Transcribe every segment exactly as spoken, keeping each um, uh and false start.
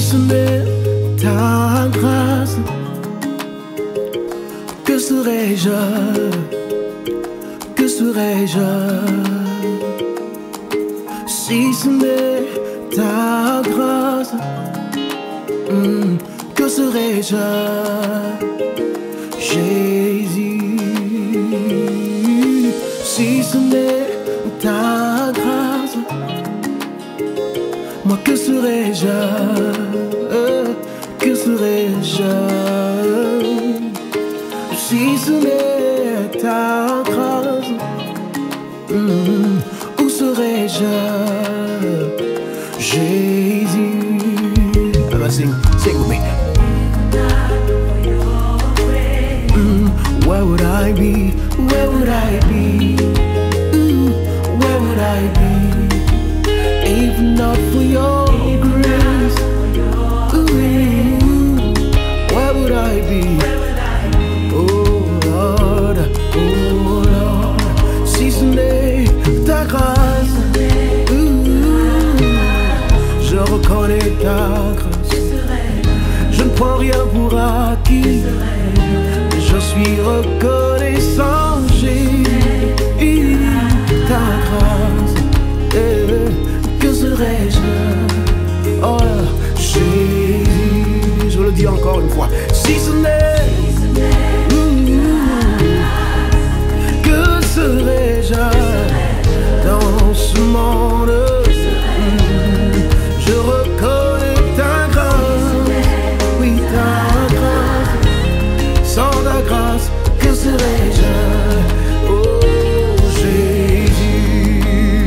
ce n'est ta grâce, que serais-je, que serais-je si ce n'est ta grâce? Mm, que serais-je, Jésus, si ce n'est ta grâce? Moi que serais-je, euh, que serais-je si ce n'est ta grâce? Mm, où serais-je, Jésus? I'm gonna sing, sing with me. Mm, where would I be? Where would I be? Mm, where would I be? If not for your grace, ooh, where would I be? Oh Lord, oh Lord, si ce n'est ta grâce, ooh, je reconnais ta grâce. Je ne prends rien pour acquis, je suis reconnaissant, Jésus, ta grâce. Eh, que serais-je, oh Jésus, je le dis encore une fois, si ce n'est, que serais-je dans ce monde? Je reconnais ta grâce, oui ta grâce, sans ta grâce, que serais-je, oh Jésus?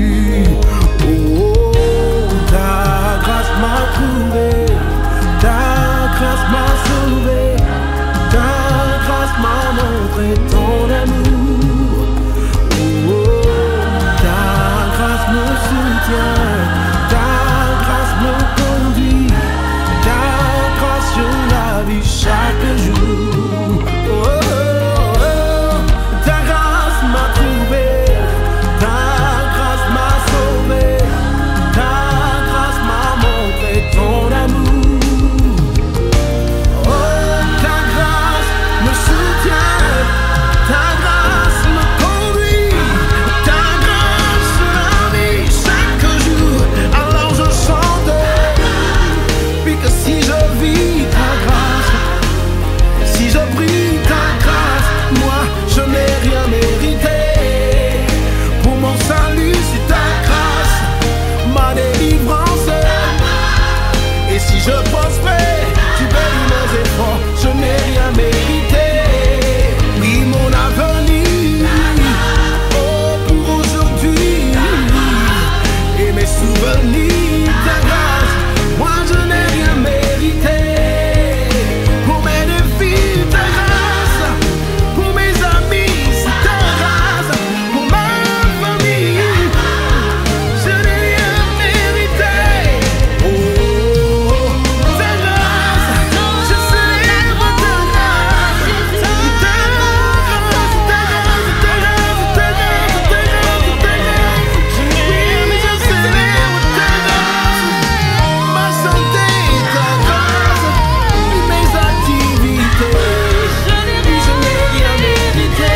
Oh, ta grâce m'a trouvé, ta grâce m'a sauvé, ta grâce m'a montré ton amour. Oh, ta grâce me soutient, ta grâce me conduit, ta grâce je la vis chaque jour. Oh, oh, oh, ta grâce m'a trouvé, ta grâce m'a sauvé, ta grâce m'a montré ton amour. Oh, ta grâce me soutient, ta grâce me conduit, ta grâce je la vis chaque jour. Alors je chante, puis que si je vis ta grâce, si je prie ta grâce, moi je n'ai rien mérité. Pour mon salut c'est ta grâce, ma délivrance. Et si je prospère, tu bénis mes efforts, je n'ai rien mérité. Oui, mon avenir, oh pour aujourd'hui, et mes souvenirs, ta grâce, moi je n'ai rien mérité. Pour mes défis, ta grâce, pour mes amis, c'est ta grâce, pour ma famille, je n'ai rien mérité. Oh, ta grâce, je célèbre ta grâce, ta grâce, ta grâce, ta grâce, ta grâce, ta grâce, ta grâce. Oui, mais je célèbre ta grâce, ma santé, ta grâce, mes activités, je n'ai rien mérité.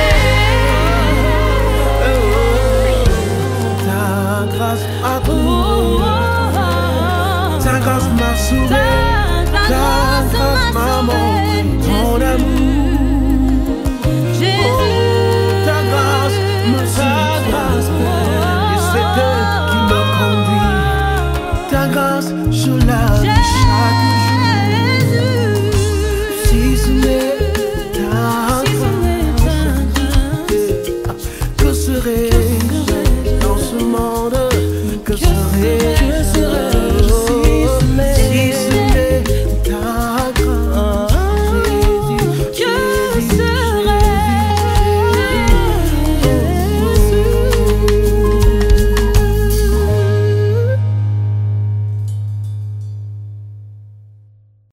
Oh, ta grâce m'a trouvé, ta grâce m'a sauvé, ta grâce m'a montré ton amour. Oh, ta grâce me soutient, et c'est elle qui me conduit. Ta grâce, je la